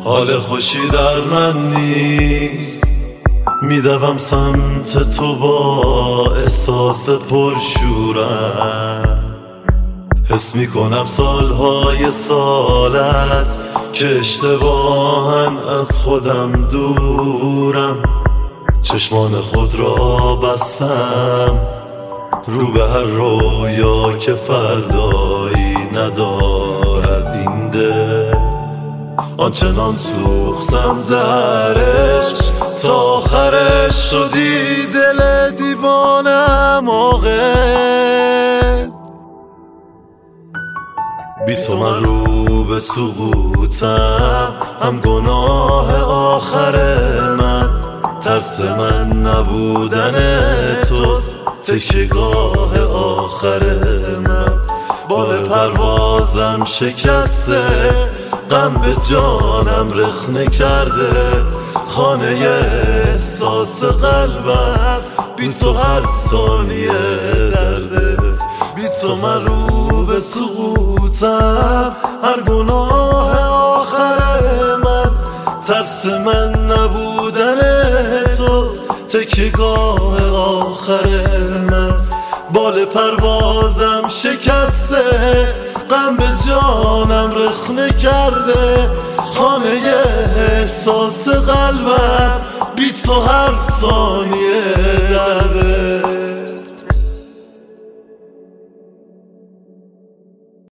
حال خوشی در من نیست، میدوم سمت تو با احساس پرشورم. حس میکنم سالهای سال است که اشتباهن از خودم دورم. چشمان خود را بستم رو به هر رویا که فردایی ندارد این دل. آنچنان سوختم زهرش تا آخرش شدی دل دیوانم عاقل. بی تو من رو به سقوطم، هم گناه آخر من. ترس من نبودن توست، تکیه‌گاه آخر من. بال پروازم شکسته، غم به جانم رخنه کرده. خانه احساس قلبم بی تو هر ثانیه درده. بی تو من رو به سقوطم، هر گناه آخر من. ترس من نبودن توست، تکیه‌گاه آخر من. بال پروازم شکسته، غم به جانم رخنه کرده. خانه احساس قلبم بی تو هر ثانیه در